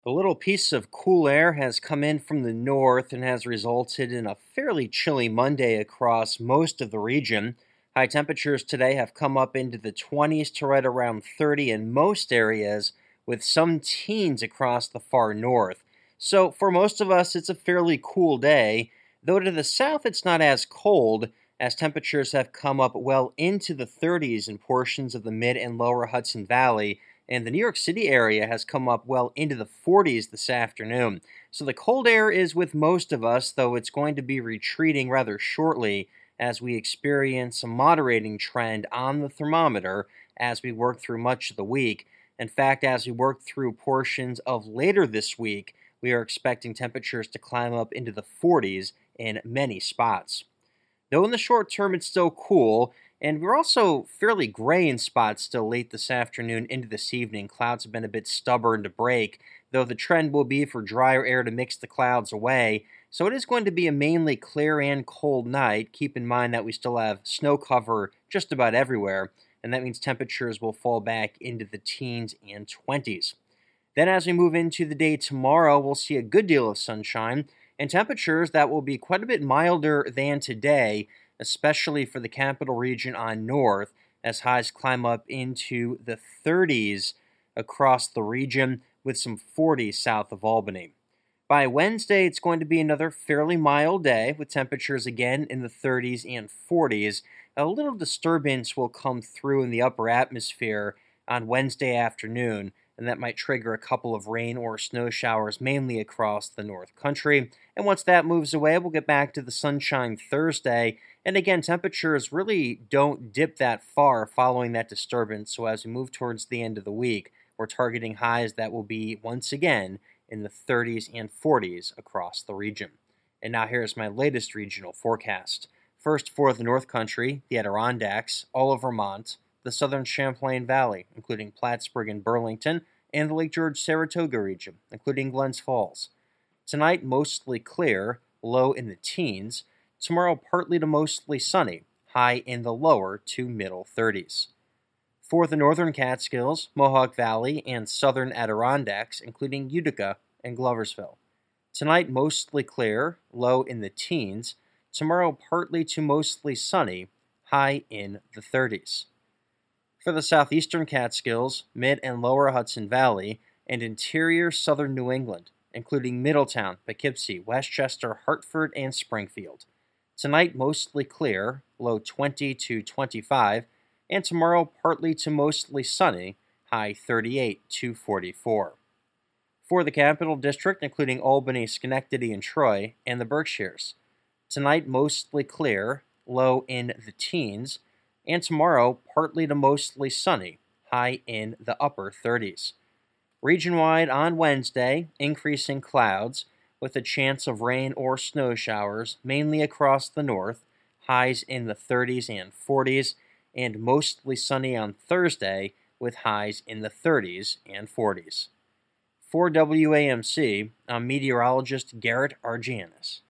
A little piece of cool air has come in from the north and has resulted in a fairly chilly Monday across most of the region. High temperatures today have come up into the 20s to right around 30 in most areas, with some teens across the far north. So, for most of us, it's a fairly cool day, though to the south it's not as cold, as temperatures have come up well into the 30s in portions of the mid and lower Hudson Valley, and the New York City area has come up well into the 40s this afternoon. So the cold air is with most of us, though it's going to be retreating rather shortly as we experience a moderating trend on the thermometer as we work through much of the week. In fact, as we work through portions of later this week, we are expecting temperatures to climb up into the 40s in many spots. Though in the short term it's still cool, and we're also fairly gray in spots still late this afternoon into this evening. Clouds have been a bit stubborn to break, though the trend will be for drier air to mix the clouds away. So it is going to be a mainly clear and cold night. Keep in mind that we still have snow cover just about everywhere, and that means temperatures will fall back into the teens and 20s. Then, as we move into the day tomorrow, we'll see a good deal of sunshine and temperatures that will be quite a bit milder than today, especially for the capital region on north, as highs climb up into the 30s across the region with some 40s south of Albany. By Wednesday, it's going to be another fairly mild day with temperatures again in the 30s and 40s. A little disturbance will come through in the upper atmosphere on Wednesday afternoon, and that might trigger a couple of rain or snow showers mainly across the North Country. And once that moves away, we'll get back to the sunshine Thursday. And again, temperatures really don't dip that far following that disturbance. So as we move towards the end of the week, we're targeting highs that will be once again in the 30s and 40s across the region. And now here's my latest regional forecast. First, for the North Country, the Adirondacks, all of Vermont, the southern Champlain Valley, including Plattsburgh and Burlington, and the Lake George Saratoga region, including Glens Falls. Tonight, mostly clear, low in the teens. Tomorrow, partly to mostly sunny, high in the lower to middle 30s. For the northern Catskills, Mohawk Valley, and southern Adirondacks, including Utica and Gloversville. Tonight, mostly clear, low in the teens. Tomorrow, partly to mostly sunny, high in the 30s. For the southeastern Catskills, mid and lower Hudson Valley, and interior southern New England, including Middletown, Poughkeepsie, Westchester, Hartford, and Springfield. Tonight, mostly clear, low 20 to 25, and tomorrow, partly to mostly sunny, high 38 to 44. For the Capital District, including Albany, Schenectady, and Troy, and the Berkshires. Tonight, mostly clear, low in the teens, and tomorrow, partly to mostly sunny, high in the upper 30s. Region-wide on Wednesday, increasing clouds with a chance of rain or snow showers, mainly across the north, highs in the 30s and 40s, and mostly sunny on Thursday with highs in the 30s and 40s. For WAMC, I'm meteorologist Garrett Argianis.